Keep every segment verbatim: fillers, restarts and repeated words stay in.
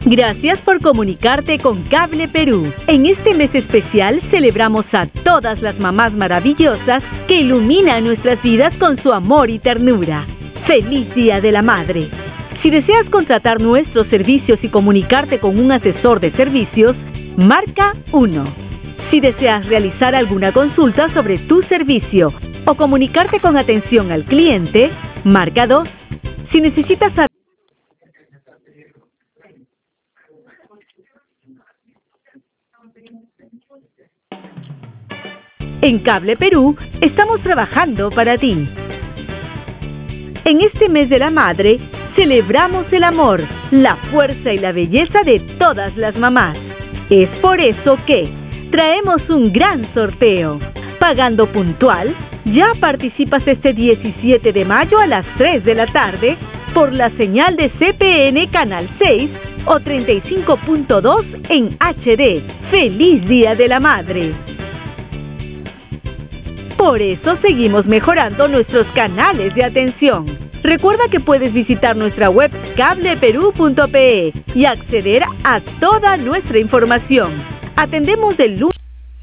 Gracias por comunicarte con Cable Perú. En este mes especial celebramos a todas las mamás maravillosas que iluminan nuestras vidas con su amor y ternura. ¡Feliz Día de la Madre! Si deseas contratar nuestros servicios y comunicarte con un asesor de servicios, marca uno. Si deseas realizar alguna consulta sobre tu servicio o comunicarte con atención al cliente, marca dos. Si necesitas saber En Cable Perú estamos trabajando para ti. En este mes de la madre, celebramos el amor, la fuerza y la belleza de todas las mamás. Es por eso que traemos un gran sorteo. Pagando puntual, ya participas este diecisiete de mayo a las tres de la tarde por la señal de C P N Canal seis o treinta y cinco punto dos en H D. ¡Feliz Día de la Madre! Por eso seguimos mejorando nuestros canales de atención. Recuerda que puedes visitar nuestra web cable perú punto pe y acceder a toda nuestra información. Atendemos de lunes.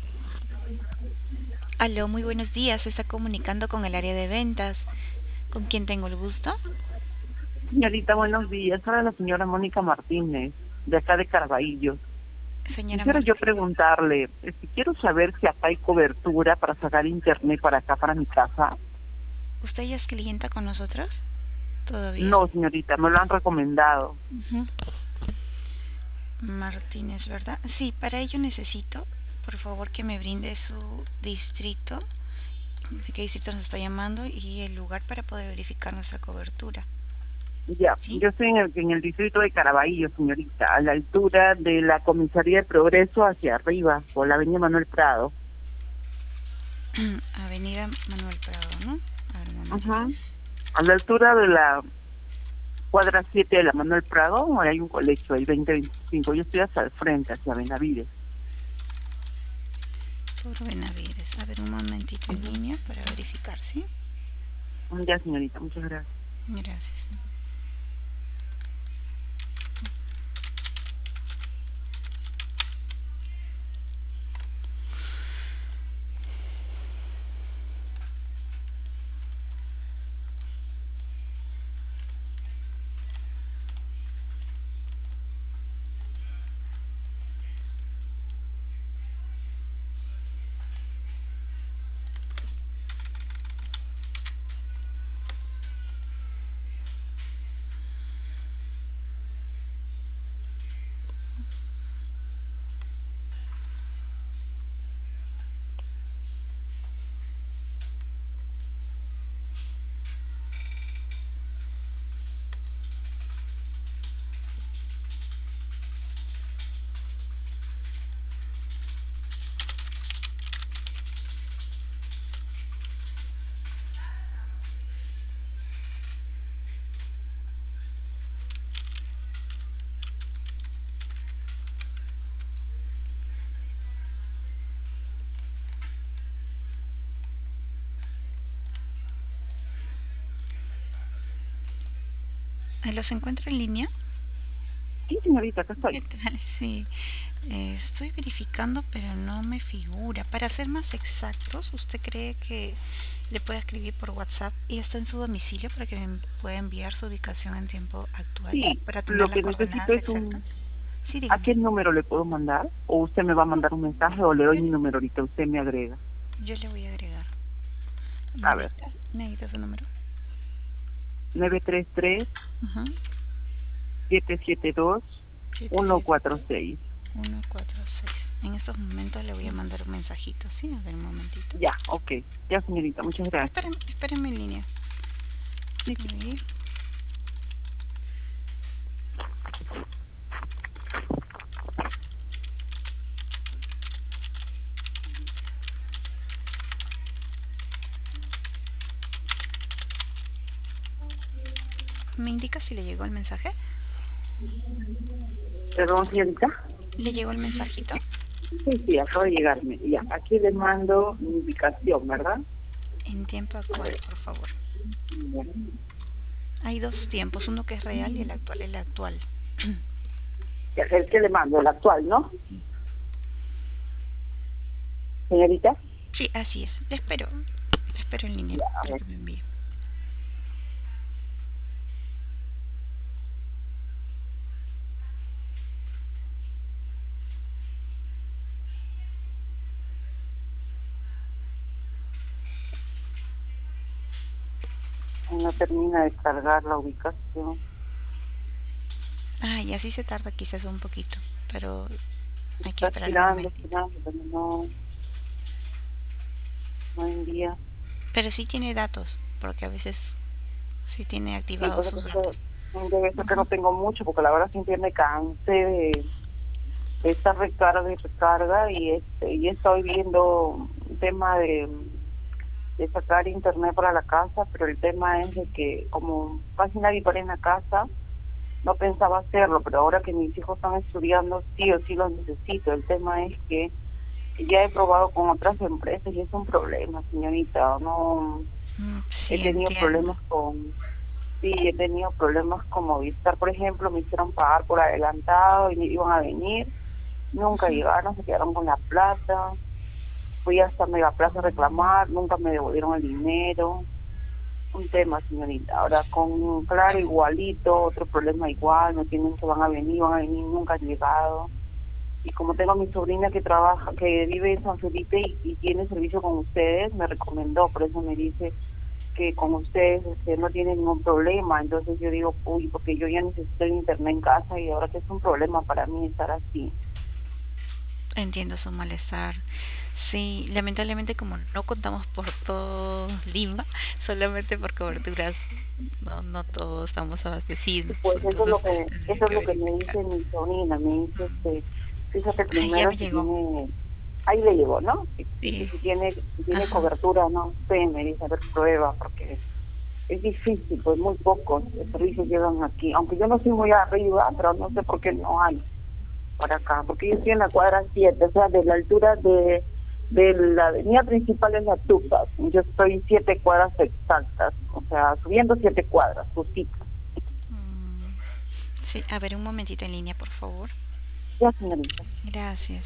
Aló, muy buenos días. Se está comunicando con el área de ventas. ¿Con quién tengo el gusto? Señorita, buenos días. Ahora la señora Mónica Martínez, de acá de Caraballo. Señora Quisiera yo Martínez. preguntarle, eh, si quiero saber si acá hay cobertura para sacar internet para acá, para mi casa. ¿Usted ya es clienta con nosotros? ¿Todavía? No, señorita, me lo han recomendado. Uh-huh. Martínez, ¿verdad? Sí, para ello necesito, por favor, que me brinde su distrito, de qué distrito nos está llamando y el lugar para poder verificar nuestra cobertura. Ya, ¿Sí? yo estoy en el, en el distrito de Caraballo, señorita, a la altura de la Comisaría de Progreso hacia arriba, por la avenida Manuel Prado. Avenida Manuel Prado, ¿no? A ver, un momento. Ajá. A la altura de la cuadra siete de la Manuel Prado, hay un colegio, el veinte veinticinco. Yo estoy hacia el frente, hacia Benavides. Por Benavides. A ver, un momentito en línea para verificar, ¿sí? Ya, señorita, muchas gracias. Gracias. ¿Los encuentro en línea? Sí, señorita, acá estoy. ¿Qué tal? Sí, eh, estoy verificando, pero no me figura. Para ser más exactos, ¿usted cree que le pueda escribir por WhatsApp y está en su domicilio para que me pueda enviar su ubicación en tiempo actual? Sí, Para tener lo las que coordenadas necesito es exactas. un... Sí, ¿A dígame. qué número le puedo mandar? ¿O usted me va a mandar un mensaje o le doy mi número ahorita? Usted me agrega. Yo le voy a agregar. A ver, ¿Necesita, necesita su número? nueve tres tres, Ajá. siete siete dos, uno cuatro seis. uno cuatro seis. En estos momentos le voy a mandar un mensajito, ¿sí? A ver, un momentito. Ya, ok. Ya, señorita, muchas gracias. Espérenme, espérenme en línea. Sí. Ahí. ¿Me indica si le llegó el mensaje? Perdón, señorita. ¿Le llegó el mensajito? Sí, sí, acaba de llegarme. Ya, aquí le mando mi ubicación, ¿verdad? En tiempo actual, por favor. Bueno. Hay dos tiempos, uno que es real y el actual, el actual. El, el que le mando, el actual, ¿no? Señorita. Sí, así es. Le espero. Le espero en línea Ya, a para ver. que me envíe. No termina de cargar la ubicación. Ah, y así se tarda quizás un poquito, pero hay que Está esperar un girando, momentito. girando, pero no, no envía. Pero sí tiene datos, porque a veces sí tiene Sí, activados pues sus entonces datos. debe ser que no Ujú. tengo mucho, porque la verdad siempre me cansé de, de esta recarga y recarga, y este y estoy viendo un tema de, de sacar internet para la casa, pero el tema es de que como casi nadie para en la casa, no pensaba hacerlo, pero ahora que mis hijos están estudiando, sí o sí lo necesito. El tema es que ya he probado con otras empresas y es un problema, señorita. No, Mm, he sí, tenido entiendo. problemas con, sí, he tenido problemas con Movistar, por ejemplo, me hicieron pagar por adelantado y iban a venir, nunca Ujú. llegaron, se quedaron con la plata. Fui hasta Megaplaza a reclamar, nunca me devolvieron el dinero. Un tema, señorita. Ahora con Claro igualito, otro problema igual, no tienen que van a venir, van a venir, nunca han llegado. Y como tengo a mi sobrina que trabaja, que vive en San Felipe y, y tiene servicio con ustedes, me recomendó, por eso me dice que con ustedes este, no tiene ningún problema. Entonces yo digo, uy, porque yo ya necesito el internet en casa y ahora que es un problema para mí estar así. Entiendo su malestar. Sí, lamentablemente como no contamos por todo Lima, solamente por coberturas, no, no todos estamos abastecidos, Pues eso es entonces lo que tendría eso es que lo que me verificar. dice mi sobrina, me dice, este, fíjate Ay, ya primero me si llegó. tiene, ahí le llegó, ¿no? Si, si, Sí, si tiene si tiene ajá. cobertura o no sé, me dice, a ver, prueba, porque es difícil, pues muy pocos servicios llegan aquí, aunque yo no soy muy arriba, pero no sé por qué no hay para acá, porque yo estoy en la cuadra siete, o sea, de la altura de de la avenida principal es la Tupac, yo estoy siete cuadras exactas, o sea, subiendo siete cuadras, justito. Mm, sí, a ver, un momentito en línea, por favor. Ya, señorita. Gracias.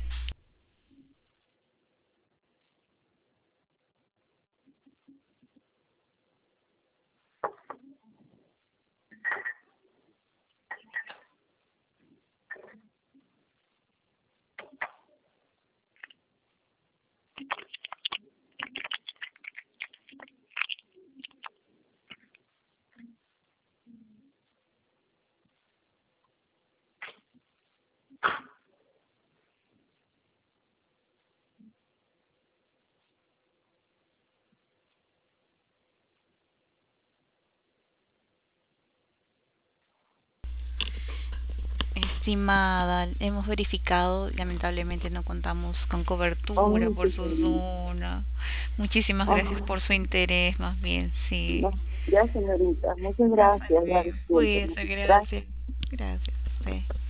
Estimada, hemos verificado, lamentablemente no contamos con cobertura Oh, por qué su señorita. zona. Muchísimas gracias Oh, por su interés, más bien, sí. no. Ya, señorita. Muchas Muy gracias. Ya, bien. discúlpeme. Cuídese, Gracias. gracias. Gracias, sí.